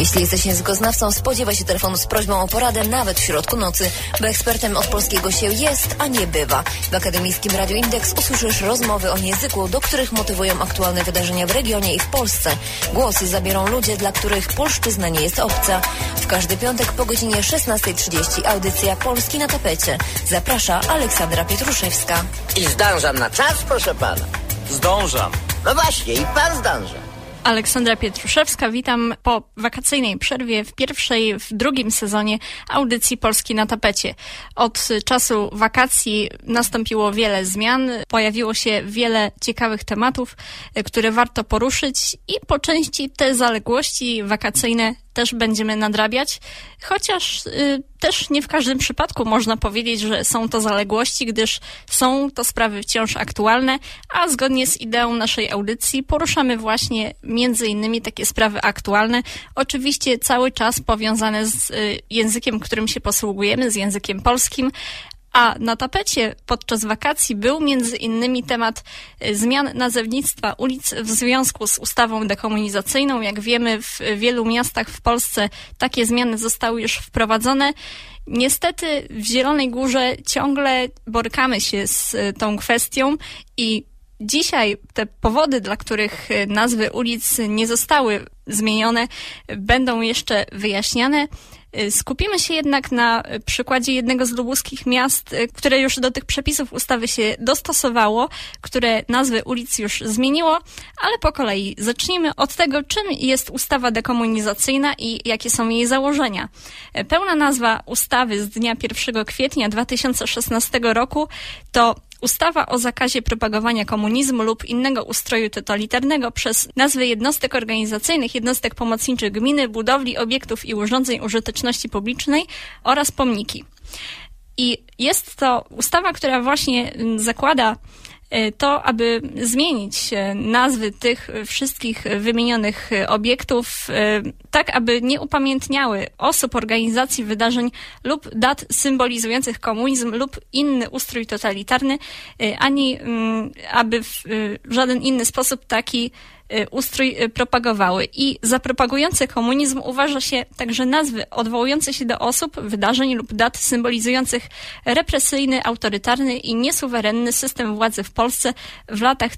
Jeśli jesteś językoznawcą, spodziewaj się telefonu z prośbą o poradę nawet w środku nocy, bo ekspertem od polskiego się jest, a nie bywa. W Akademickim Radiu Indeks usłyszysz rozmowy o języku, do których motywują aktualne wydarzenia w regionie i w Polsce. Głosy zabiorą ludzie, dla których polszczyzna nie jest obca. W każdy piątek po godzinie 16:30 audycja Polski na tapecie. Zaprasza Aleksandra Pietruszewska. I zdążam na czas, proszę pana? Zdążam. No właśnie, i pan zdąża. Aleksandra Pietruszewska, witam po wakacyjnej przerwie w drugim sezonie audycji Polski na tapecie. Od czasu wakacji nastąpiło wiele zmian, pojawiło się wiele ciekawych tematów, które warto poruszyć i po części te zaległości wakacyjne też będziemy nadrabiać, chociaż też nie w każdym przypadku można powiedzieć, że są to zaległości, gdyż są to sprawy wciąż aktualne, a zgodnie z ideą naszej audycji poruszamy właśnie między innymi takie sprawy aktualne, oczywiście cały czas powiązane z językiem, którym się posługujemy, z językiem polskim. A na tapecie podczas wakacji był między innymi temat zmian nazewnictwa ulic w związku z ustawą dekomunizacyjną. Jak wiemy, w wielu miastach w Polsce takie zmiany zostały już wprowadzone. Niestety w Zielonej Górze ciągle borykamy się z tą kwestią i dzisiaj te powody, dla których nazwy ulic nie zostały zmienione, będą jeszcze wyjaśniane. Skupimy się jednak na przykładzie jednego z lubuskich miast, które już do tych przepisów ustawy się dostosowało, które nazwy ulic już zmieniło, ale po kolei zacznijmy od tego, czym jest ustawa dekomunizacyjna i jakie są jej założenia. Pełna nazwa ustawy z dnia 1 kwietnia 2016 roku to Ustawa o zakazie propagowania komunizmu lub innego ustroju totalitarnego przez nazwy jednostek organizacyjnych, jednostek pomocniczych gminy, budowli, obiektów i urządzeń użyteczności publicznej oraz pomniki. I jest to ustawa, która właśnie zakłada to, aby zmienić nazwy tych wszystkich wymienionych obiektów, tak aby nie upamiętniały osób, organizacji, wydarzeń lub dat symbolizujących komunizm lub inny ustrój totalitarny, ani aby w żaden inny sposób taki ustrój propagowały. I za propagujące komunizm uważa się także nazwy odwołujące się do osób, wydarzeń lub dat symbolizujących represyjny, autorytarny i niesuwerenny system władzy w Polsce w latach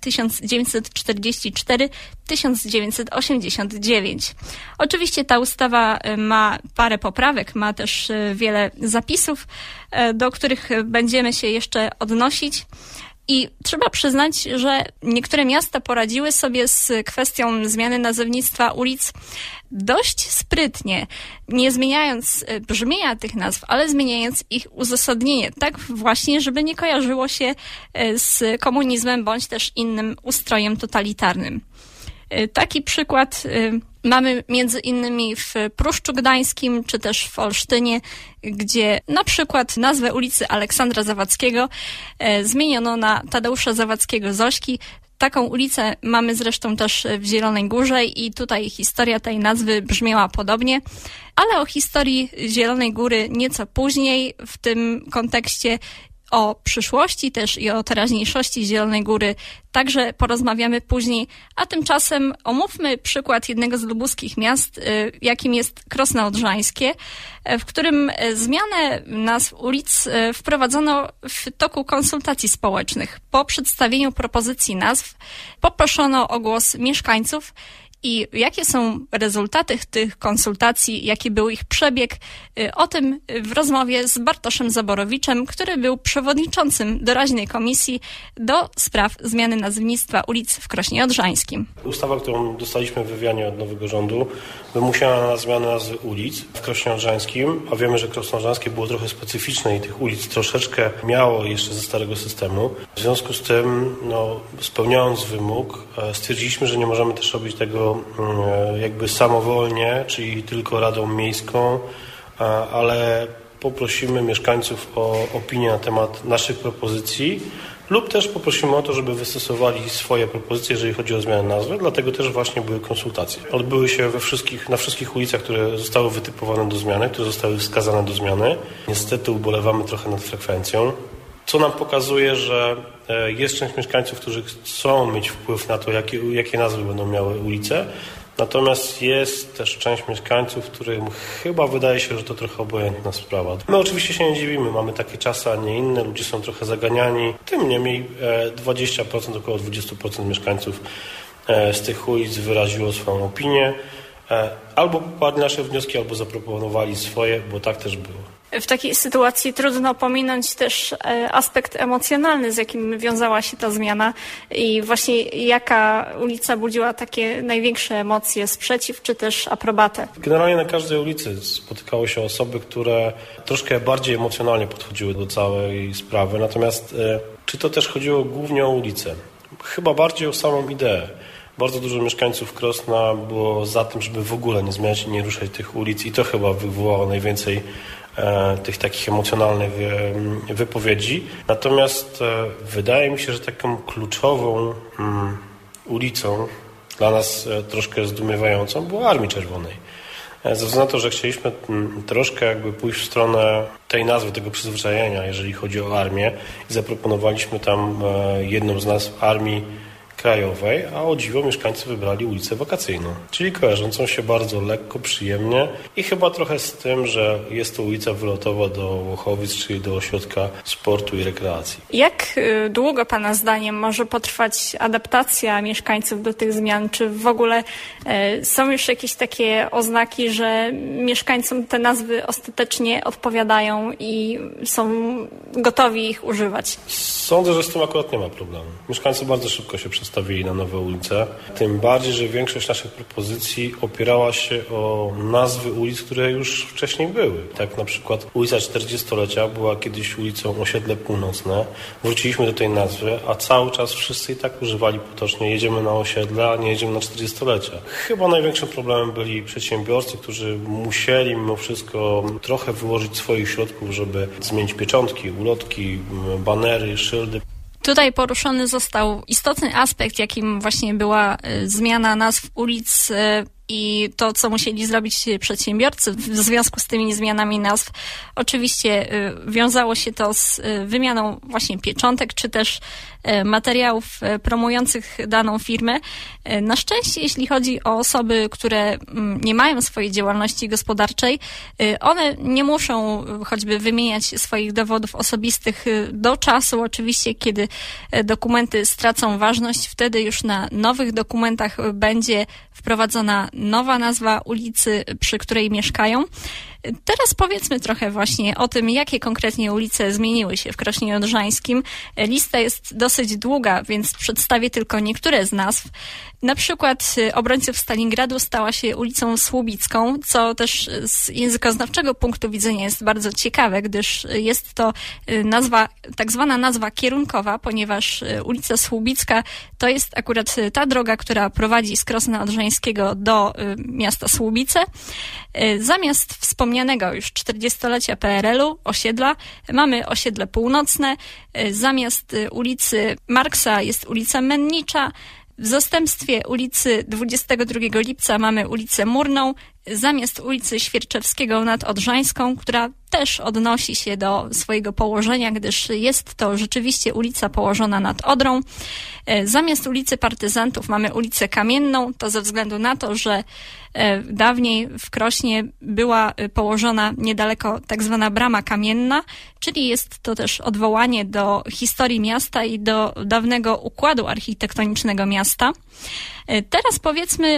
1944-1989. Oczywiście ta ustawa ma parę poprawek, ma też wiele zapisów, do których będziemy się jeszcze odnosić. I trzeba przyznać, że niektóre miasta poradziły sobie z kwestią zmiany nazewnictwa ulic dość sprytnie, nie zmieniając brzmienia tych nazw, ale zmieniając ich uzasadnienie, tak właśnie, żeby nie kojarzyło się z komunizmem bądź też innym ustrojem totalitarnym. Taki przykład mamy między innymi w Pruszczu Gdańskim, czy też w Olsztynie, gdzie na przykład nazwę ulicy Aleksandra Zawadzkiego zmieniono na Tadeusza Zawadzkiego Zośki. Taką ulicę mamy zresztą też w Zielonej Górze i tutaj historia tej nazwy brzmiała podobnie. Ale o historii Zielonej Góry nieco później, w tym kontekście o przyszłości też i o teraźniejszości Zielonej Góry także porozmawiamy później, a tymczasem omówmy przykład jednego z lubuskich miast, jakim jest Krosno Odrzańskie, w którym zmianę nazw ulic wprowadzono w toku konsultacji społecznych. Po przedstawieniu propozycji nazw poproszono o głos mieszkańców. I jakie są rezultaty tych konsultacji, jaki był ich przebieg, o tym w rozmowie z Bartoszem Zaborowiczem, który był przewodniczącym doraźnej komisji do spraw zmiany nazewnictwa ulic w Krośnie Odrzańskim. Ustawa, którą dostaliśmy w wywianie od nowego rządu, wymusiła na zmianę nazwy ulic w Krośnie Odrzańskim, a wiemy, że Krosno Odrzańskie było trochę specyficzne i tych ulic troszeczkę miało jeszcze ze starego systemu. W związku z tym, spełniając wymóg, stwierdziliśmy, że nie możemy też robić tego jakby samowolnie, czyli tylko Radą Miejską, ale poprosimy mieszkańców o opinię na temat naszych propozycji lub też poprosimy o to, żeby wystosowali swoje propozycje, jeżeli chodzi o zmianę nazwy, dlatego też właśnie były konsultacje. Odbyły się na wszystkich ulicach, które zostały wytypowane do zmiany, które zostały wskazane do zmiany. Niestety ubolewamy trochę nad frekwencją, co nam pokazuje, że jest część mieszkańców, którzy chcą mieć wpływ na to, jakie nazwy będą miały ulice, Natomiast jest też część mieszkańców, którym chyba wydaje się, że to trochę obojętna sprawa. My oczywiście się nie dziwimy, mamy takie czasy, a nie inne, ludzie są trochę zaganiani. Tym niemniej 20%, około 20% mieszkańców z tych ulic wyraziło swoją opinię. Albo poparli nasze wnioski, albo zaproponowali swoje, bo tak też było. W takiej sytuacji trudno pominąć też aspekt emocjonalny, z jakim wiązała się ta zmiana i właśnie jaka ulica budziła takie największe emocje, sprzeciw czy też aprobatę. Generalnie na każdej ulicy spotykały się osoby, które troszkę bardziej emocjonalnie podchodziły do całej sprawy. Natomiast czy to też chodziło głównie o ulicę? Chyba bardziej o samą ideę. Bardzo dużo mieszkańców Krosna było za tym, żeby w ogóle nie zmieniać i nie ruszać tych ulic i to chyba wywołało najwięcej tych takich emocjonalnych wypowiedzi. Natomiast wydaje mi się, że taką kluczową ulicą dla nas troszkę zdumiewającą była Armii Czerwonej. Ze względu na to, że chcieliśmy troszkę jakby pójść w stronę tej nazwy, tego przyzwyczajenia, jeżeli chodzi o armię i zaproponowaliśmy tam jedną z nazw Armii Krajowej, a o dziwo mieszkańcy wybrali ulicę Wakacyjną, czyli kojarzącą się bardzo lekko, przyjemnie i chyba trochę z tym, że jest to ulica wylotowa do Łochowic, czyli do ośrodka sportu i rekreacji. Jak długo Pana zdaniem może potrwać adaptacja mieszkańców do tych zmian? Czy w ogóle są już jakieś takie oznaki, że mieszkańcom te nazwy ostatecznie odpowiadają i są gotowi ich używać? Sądzę, że z tym akurat nie ma problemu. Mieszkańcy bardzo szybko się przestawili na nowe ulice. Tym bardziej, że większość naszych propozycji opierała się o nazwy ulic, które już wcześniej były. Tak na przykład ulica 40-lecia była kiedyś ulicą Osiedle Północne. Wróciliśmy do tej nazwy, a cały czas wszyscy i tak używali potocznie jedziemy na osiedle, a nie jedziemy na 40-lecia. Chyba największym problemem byli przedsiębiorcy, którzy musieli mimo wszystko trochę wyłożyć swoich środków, żeby zmienić pieczątki, ulotki, banery, szyldy. Tutaj poruszony został istotny aspekt, jakim właśnie była zmiana nazw ulic i to, co musieli zrobić przedsiębiorcy w związku z tymi zmianami nazw. Oczywiście wiązało się to z wymianą właśnie pieczątek, czy też materiałów promujących daną firmę. Na szczęście, jeśli chodzi o osoby, które nie mają swojej działalności gospodarczej, one nie muszą choćby wymieniać swoich dowodów osobistych do czasu, oczywiście, kiedy dokumenty stracą ważność, wtedy już na nowych dokumentach będzie wprowadzona nowa nazwa ulicy, przy której mieszkają. Teraz powiedzmy trochę właśnie o tym, jakie konkretnie ulice zmieniły się w Krośnie Odrzańskim. Lista jest dosyć długa, więc przedstawię tylko niektóre z nazw. Na przykład obrońców Stalingradu stała się ulicą Słubicką, co też z językoznawczego punktu widzenia jest bardzo ciekawe, gdyż jest to nazwa, tak zwana nazwa kierunkowa, ponieważ ulica Słubicka to jest akurat ta droga, która prowadzi z Krosna Odrzańskiego do miasta Słubice. Zamiast wspomnianego już 40-lecia PRL-u osiedla mamy osiedle północne. Zamiast ulicy Marksa jest ulica Mennicza. W zastępstwie ulicy 22 Lipca mamy ulicę Murną, zamiast ulicy Świerczewskiego nad Odrzańską, która też odnosi się do swojego położenia, gdyż jest to rzeczywiście ulica położona nad Odrą. Zamiast ulicy Partyzantów mamy ulicę Kamienną, to ze względu na to, że dawniej w Krośnie była położona niedaleko tak zwana Brama Kamienna, czyli jest to też odwołanie do historii miasta i do dawnego układu architektonicznego miasta. Teraz powiedzmy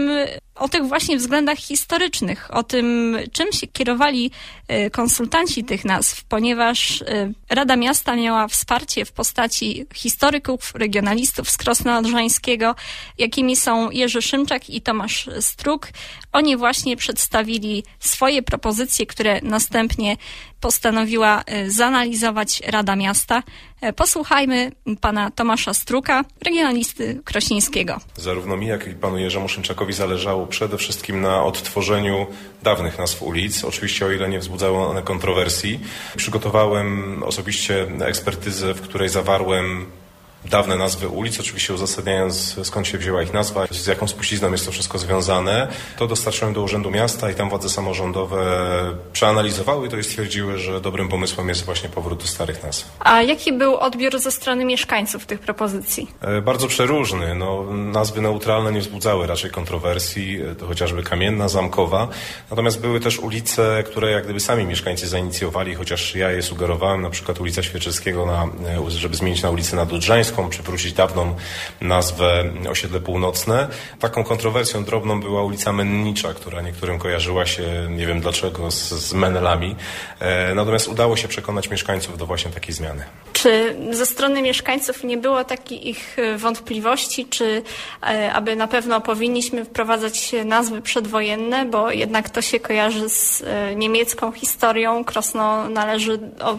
o tych właśnie względach historycznych, o tym, czym się kierowali konsultanci tych nazw, ponieważ Rada Miasta miała wsparcie w postaci historyków, regionalistów z Krosna Odrzańskiego, jakimi są Jerzy Szymczak i Tomasz Struk. Oni właśnie przedstawili swoje propozycje, które następnie postanowiła zanalizować Rada Miasta. Posłuchajmy pana Tomasza Struka, regionalisty krośnieńskiego. Zarówno mi, jak i panu Jerzemu Szymczakowi zależało przede wszystkim na odtworzeniu dawnych nazw ulic, oczywiście o ile nie wzbudzały one kontrowersji. Przygotowałem osobiście ekspertyzę, w której zawarłem dawne nazwy ulic, oczywiście uzasadniając, skąd się wzięła ich nazwa, z jaką spuścizną jest to wszystko związane. To dostarczyłem do Urzędu Miasta i tam władze samorządowe przeanalizowały to i stwierdziły, że dobrym pomysłem jest właśnie powrót do starych nazw. A jaki był odbiór ze strony mieszkańców tych propozycji? Bardzo przeróżny. Nazwy neutralne nie wzbudzały raczej kontrowersji, to chociażby Kamienna, Zamkowa. Natomiast były też ulice, które jak gdyby sami mieszkańcy zainicjowali, chociaż ja je sugerowałem, na przykład ulica Świerczewskiego, żeby zmienić na ulicę Nadodrzańską, przywrócić dawną nazwę Osiedle Północne. Taką kontrowersją drobną była ulica Mennicza, która niektórym kojarzyła się, nie wiem dlaczego, z Menelami. Natomiast udało się przekonać mieszkańców do właśnie takiej zmiany. Czy ze strony mieszkańców nie było takich wątpliwości, czy aby na pewno powinniśmy wprowadzać nazwy przedwojenne, bo jednak to się kojarzy z niemiecką historią. Krosno należy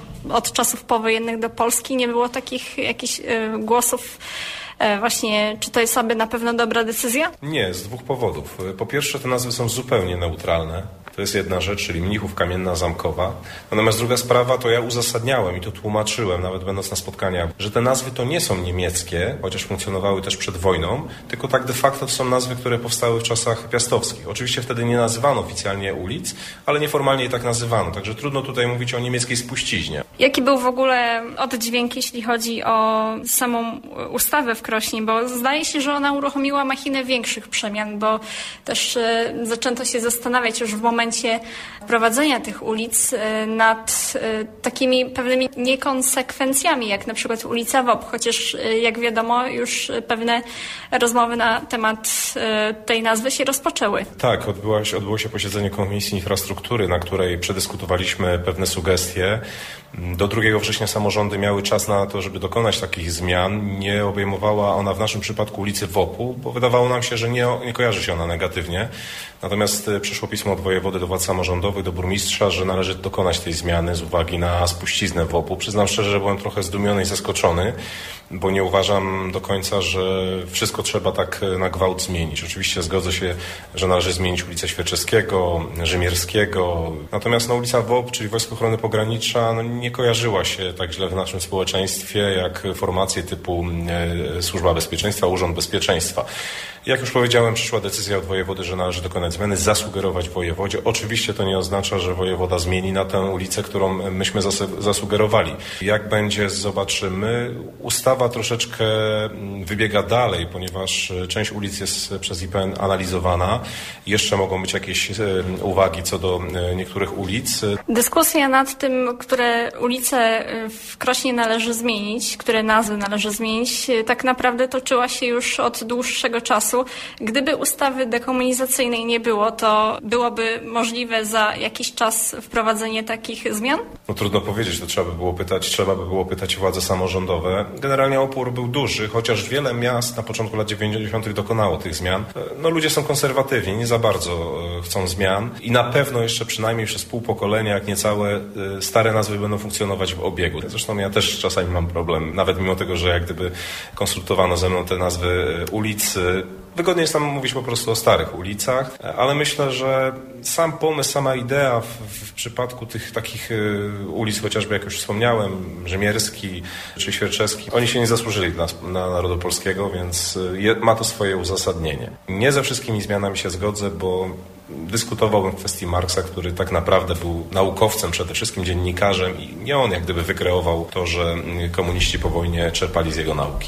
od czasów powojennych do Polski. Nie było takich jakichś głosów właśnie, czy to jest aby na pewno dobra decyzja? Nie, z dwóch powodów. Po pierwsze, te nazwy są zupełnie neutralne. To jest jedna rzecz, czyli Mnichów, Kamienna, Zamkowa. Natomiast druga sprawa, to ja uzasadniałem i to tłumaczyłem, nawet będąc na spotkaniach, że te nazwy to nie są niemieckie, chociaż funkcjonowały też przed wojną, tylko tak de facto to są nazwy, które powstały w czasach piastowskich. Oczywiście wtedy nie nazywano oficjalnie ulic, ale nieformalnie je tak nazywano. Także trudno tutaj mówić o niemieckiej spuściźnie. Jaki był w ogóle oddźwięk, jeśli chodzi o samą ustawę w Krośnie? Bo zdaje się, że ona uruchomiła machinę większych przemian, bo też zaczęto się zastanawiać już w momencie wprowadzenia tych ulic nad takimi pewnymi niekonsekwencjami, jak na przykład ulica WOP, chociaż jak wiadomo już pewne rozmowy na temat tej nazwy się rozpoczęły. Tak, odbyło się posiedzenie Komisji Infrastruktury, na której przedyskutowaliśmy pewne sugestie. Do 2 września samorządy miały czas na to, żeby dokonać takich zmian. Nie obejmowała ona w naszym przypadku ulicy WOP-u, bo wydawało nam się, że nie kojarzy się ona negatywnie. Natomiast przyszło pismo od wojewody do władz samorządowych, do burmistrza, że należy dokonać tej zmiany z uwagi na spuściznę WOP-u. Przyznam szczerze, że byłem trochę zdumiony i zaskoczony, bo nie uważam do końca, że wszystko trzeba tak na gwałt zmienić. Oczywiście zgodzę się, że należy zmienić ulicę Świerczewskiego, Rzymierskiego. Natomiast ulica WOP, czyli Wojsk Ochrony Pogranicza, nie kojarzyła się tak źle w naszym społeczeństwie jak formacje typu Służba Bezpieczeństwa, Urząd Bezpieczeństwa. Jak już powiedziałem, przyszła decyzja od wojewody, że należy dokonać zmiany, zasugerować wojewodzie. Oczywiście to nie oznacza, że wojewoda zmieni na tę ulicę, którą myśmy zasugerowali. Jak będzie, zobaczymy. Ustawa troszeczkę wybiega dalej, ponieważ część ulic jest przez IPN analizowana. Jeszcze mogą być jakieś uwagi co do niektórych ulic. Dyskusja nad tym, które ulice w Krośnie należy zmienić, które nazwy należy zmienić, tak naprawdę toczyła się już od dłuższego czasu. Gdyby ustawy dekomunizacyjnej nie było, to byłoby możliwe za jakiś czas wprowadzenie takich zmian? Trudno powiedzieć, to trzeba by było pytać władze samorządowe. Generalnie opór był duży, chociaż wiele miast na początku lat 90. dokonało tych zmian. Ludzie są konserwatywni, nie za bardzo chcą zmian i na pewno jeszcze przynajmniej przez pół pokolenia, jak nie całe, stare nazwy będą funkcjonować w obiegu. Zresztą ja też czasami mam problem, nawet mimo tego, że jak gdyby konsultowano ze mną te nazwy ulic. Wygodnie jest tam mówić po prostu o starych ulicach, ale myślę, że sam pomysł, sama idea w przypadku tych takich ulic, chociażby jak już wspomniałem, Rzymierski czy Świerczewski, oni się nie zasłużyli na narodu polskiego, więc ma to swoje uzasadnienie. Nie ze wszystkimi zmianami się zgodzę, bo dyskutowałbym w kwestii Marksa, który tak naprawdę był naukowcem, przede wszystkim dziennikarzem i nie on jak gdyby wykreował to, że komuniści po wojnie czerpali z jego nauki.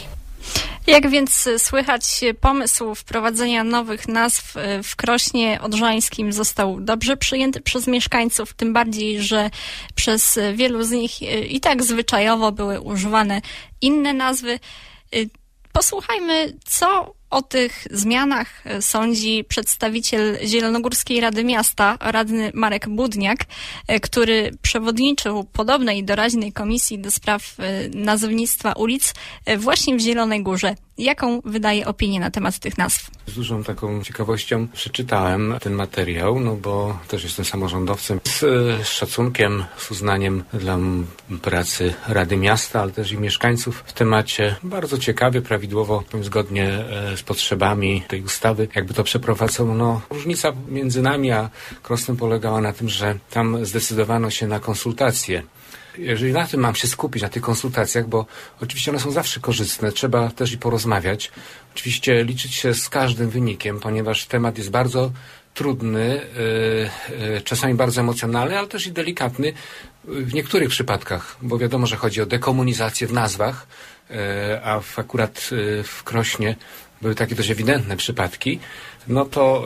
Jak więc słychać, pomysł wprowadzenia nowych nazw w Krośnie Odrzańskim został dobrze przyjęty przez mieszkańców, tym bardziej, że przez wielu z nich i tak zwyczajowo były używane inne nazwy. Posłuchajmy, co o tych zmianach sądzi przedstawiciel Zielonogórskiej Rady Miasta, radny Marek Budniak, który przewodniczył podobnej doraźnej komisji do spraw nazewnictwa ulic właśnie w Zielonej Górze. Jaką wydaje opinię na temat tych nazw? Z dużą taką ciekawością przeczytałem ten materiał, bo też jestem samorządowcem. Z szacunkiem, z uznaniem dla pracy Rady Miasta, ale też i mieszkańców w temacie. Bardzo ciekawie, prawidłowo, zgodnie z potrzebami tej ustawy, jakby to przeprowadzono. Różnica między nami a Krosnem polegała na tym, że tam zdecydowano się na konsultacje jeżeli na tym mam się skupić, na tych konsultacjach, bo oczywiście one są zawsze korzystne, trzeba też i porozmawiać. Oczywiście liczyć się z każdym wynikiem, ponieważ temat jest bardzo trudny, czasami bardzo emocjonalny, ale też i delikatny w niektórych przypadkach, bo wiadomo, że chodzi o dekomunizację w nazwach, a akurat w Krośnie były takie dość ewidentne przypadki, no to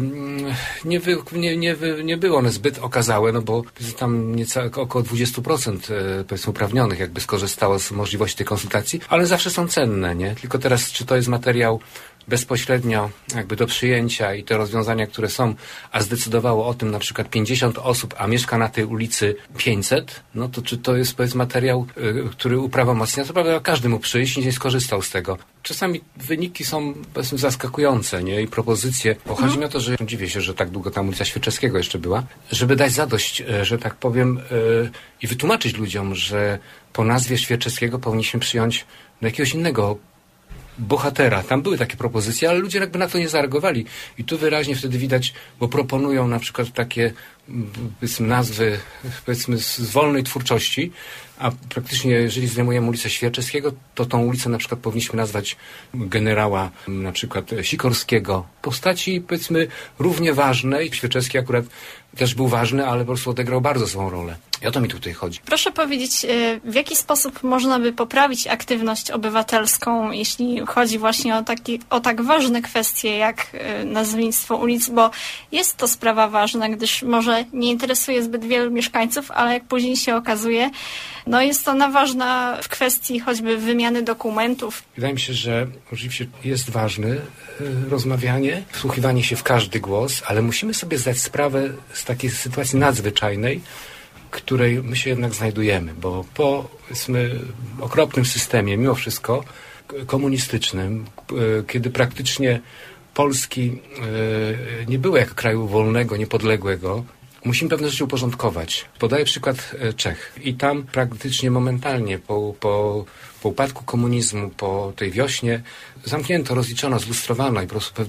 nie były one zbyt okazałe, no bo tam około 20% powiedzmy uprawnionych jakby skorzystało z możliwości tej konsultacji, ale zawsze są cenne, nie? Tylko teraz, czy to jest materiał bezpośrednio jakby do przyjęcia i te rozwiązania, które są, a zdecydowało o tym na przykład 50 osób, a mieszka na tej ulicy 500, no to czy to jest powiedzmy materiał, który uprawomocnia? To prawda, każdy mógł przyjść i nie skorzystał z tego. Czasami wyniki są powiedzmy zaskakujące, nie? I propozycje, bo chodzi mi o to, że dziwię się, że tak długo tam ulica Świerczewskiego jeszcze była, żeby dać zadość, że tak powiem, i wytłumaczyć ludziom, że po nazwie Świerczewskiego powinniśmy przyjąć jakiegoś innego bohatera. Tam były takie propozycje, ale ludzie jakby na to nie zareagowali. I tu wyraźnie wtedy widać, bo proponują na przykład takie powiedzmy nazwy powiedzmy z wolnej twórczości, a praktycznie jeżeli zdejmujemy ulicę Świerczewskiego, to tą ulicę na przykład powinniśmy nazwać generała na przykład Sikorskiego. Postaci powiedzmy równie ważnej. Świerczewski akurat też był ważny, ale po prostu odegrał bardzo złą rolę. I o to mi tutaj chodzi. Proszę powiedzieć, w jaki sposób można by poprawić aktywność obywatelską, jeśli chodzi właśnie o tak ważne kwestie jak nazewnictwo ulic, bo jest to sprawa ważna, gdyż może nie interesuje zbyt wielu mieszkańców, ale jak później się okazuje, no jest ona ważna w kwestii choćby wymiany dokumentów. Wydaje mi się, że oczywiście jest ważne rozmawianie, wsłuchiwanie się w każdy głos, ale musimy sobie zdać sprawę z takiej sytuacji nadzwyczajnej, w której my się jednak znajdujemy, bo po powiedzmy okropnym systemie, mimo wszystko komunistycznym, kiedy praktycznie Polski nie było jako kraju wolnego, niepodległego, musimy pewne rzeczy uporządkować. Podaję przykład Czech. I tam praktycznie momentalnie po upadku komunizmu, po tej wiośnie zamknięto, rozliczono, zlustrowano i po prostu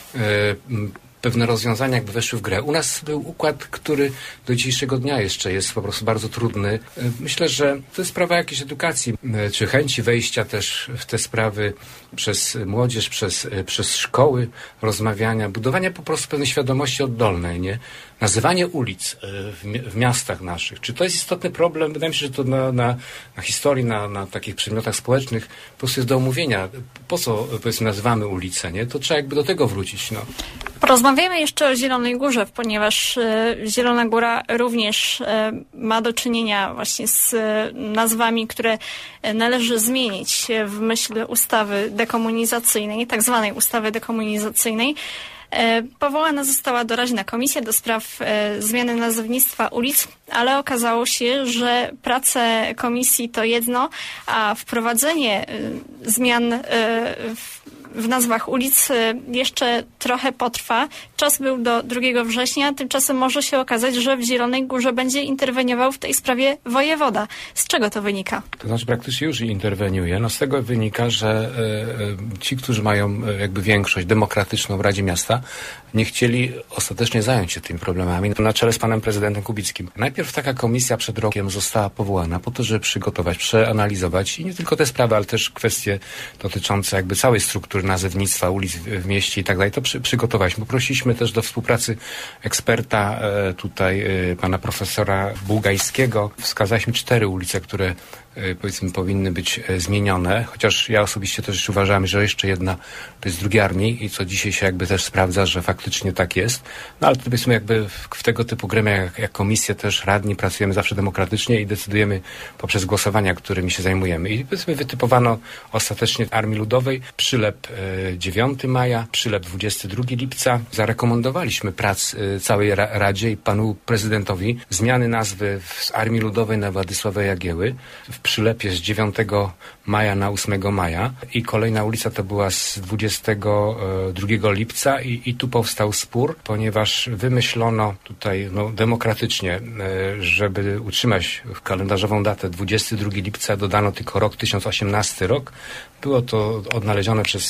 pewne rozwiązania jakby weszły w grę. U nas był układ, który do dzisiejszego dnia jeszcze jest po prostu bardzo trudny. Myślę, że to jest sprawa jakiejś edukacji, czy chęci wejścia też w te sprawy przez młodzież, przez szkoły, rozmawiania, budowania po prostu pewnej świadomości oddolnej, nie? Nazywanie ulic w miastach naszych. Czy to jest istotny problem? Wydaje mi się, że to na historii, na takich przedmiotach społecznych po prostu jest do omówienia. Po co powiedzmy nazywamy ulice, nie? To trzeba jakby do tego wrócić, no. Porozmawiamy jeszcze o Zielonej Górze, ponieważ Zielona Góra również ma do czynienia właśnie z nazwami, które należy zmienić w myśl ustawy dekomunizacyjnej, tak zwanej ustawy dekomunizacyjnej. Powołana została doraźna komisja do spraw zmiany nazewnictwa ulic, ale okazało się, że prace komisji to jedno, a wprowadzenie zmian w nazwach ulic jeszcze trochę potrwa. Czas był do 2 września, tymczasem może się okazać, że w Zielonej Górze będzie interweniował w tej sprawie wojewoda. Z czego to wynika? To znaczy praktycznie już interweniuje. No z tego wynika, że ci, którzy mają jakby większość demokratyczną w Radzie Miasta, nie chcieli ostatecznie zająć się tymi problemami na czele z panem prezydentem Kubickim. Najpierw taka komisja przed rokiem została powołana po to, żeby przygotować, przeanalizować i nie tylko te sprawy, ale też kwestie dotyczące jakby całej struktury nazewnictwa ulic w mieście i tak dalej. To przygotowaliśmy. Poprosiliśmy też do współpracy eksperta tutaj pana profesora Bułgajskiego. Wskazaliśmy 4 ulice, które powiedzmy powinny być zmienione, chociaż ja osobiście też uważam, że jeszcze jedna to jest Drugi Armii i co dzisiaj się jakby też sprawdza, że faktycznie tak jest. No ale to powiedzmy jakby w tego typu gremiach jak komisje też radni pracujemy zawsze demokratycznie i decydujemy poprzez głosowania, którymi się zajmujemy. I powiedzmy wytypowano ostatecznie w Armii Ludowej przylep 9 maja, przylep 22 lipca. Zarekomendowaliśmy prac całej Radzie i panu prezydentowi zmiany nazwy z Armii Ludowej na Władysława Jagieły. W przylepie z 9 maja na 8 maja i kolejna ulica to była z 22 lipca i tu powstał spór, ponieważ wymyślono tutaj demokratycznie, żeby utrzymać kalendarzową datę 22 lipca, dodano tylko rok 1018 rok. Było to odnalezione przez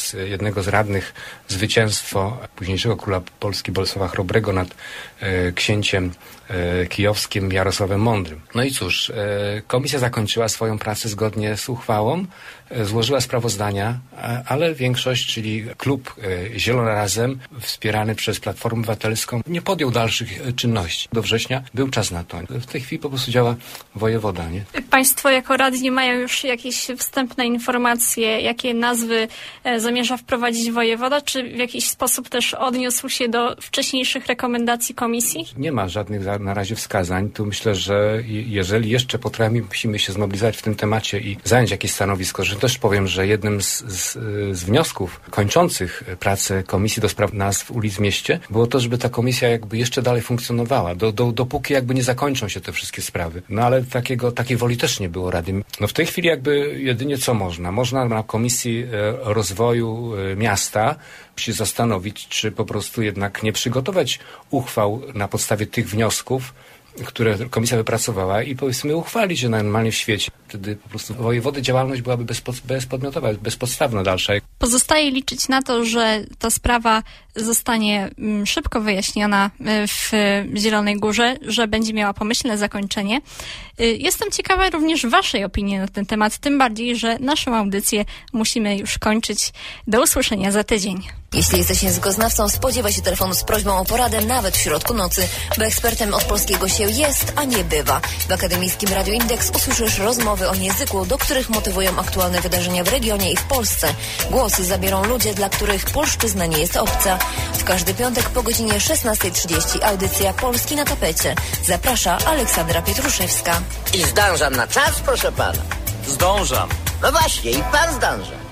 przez jednego z radnych zwycięstwo późniejszego króla Polski Bolesława Chrobrego nad księciem kijowskim Jarosławem Mądrym. No i cóż, komisja zakończyła swoją pracę zgodnie z uchwałą, złożyła sprawozdania, ale większość, czyli klub Zielona Razem, wspierany przez Platformę Obywatelską, nie podjął dalszych czynności. Do września był czas na to. W tej chwili po prostu działa wojewoda, nie? Państwo jako radni mają już jakieś wstępne informacje, jakie nazwy zamierza wprowadzić wojewoda, czy w jakiś sposób też odniósł się do wcześniejszych rekomendacji komisji? Nie ma żadnych na razie wskazań. Tu myślę, że jeżeli jeszcze musimy się zmobilizować w tym temacie i zająć jakieś stanowisko, że też powiem, że jednym z wniosków kończących pracę Komisji do Spraw Nazw Ulic w mieście było to, żeby ta komisja jakby jeszcze dalej funkcjonowała, dopóki jakby nie zakończą się te wszystkie sprawy. No ale takiej woli też nie było Rady. No w tej chwili jakby jedynie co można. Można na Komisji Rozwoju Miasta się zastanowić, czy po prostu jednak nie przygotować uchwał na podstawie tych wniosków, które komisja wypracowała i powiedzmy uchwalić, że normalnie w świecie. Wtedy po prostu wojewody działalność byłaby bezpodmiotowa, bezpodstawna dalsza. Pozostaje liczyć na to, że ta sprawa zostanie szybko wyjaśniona w Zielonej Górze, że będzie miała pomyślne zakończenie. Jestem ciekawa również waszej opinii na ten temat, tym bardziej, że naszą audycję musimy już kończyć. Do usłyszenia za tydzień. Jeśli jesteś językoznawcą, spodziewaj się telefonu z prośbą o poradę nawet w środku nocy, bo ekspertem od polskiego się jest, a nie bywa. W Akademickim Radiu Indeks usłyszysz rozmowy o języku, do których motywują aktualne wydarzenia w regionie i w Polsce. Głosy zabiorą ludzie, dla których polszczyzna nie jest obca. W każdy piątek po godzinie 16:30 audycja Polski na tapecie. Zaprasza Aleksandra Pietruszewska. I zdążam na czas, proszę pana. Zdążam. No właśnie, i pan zdąża.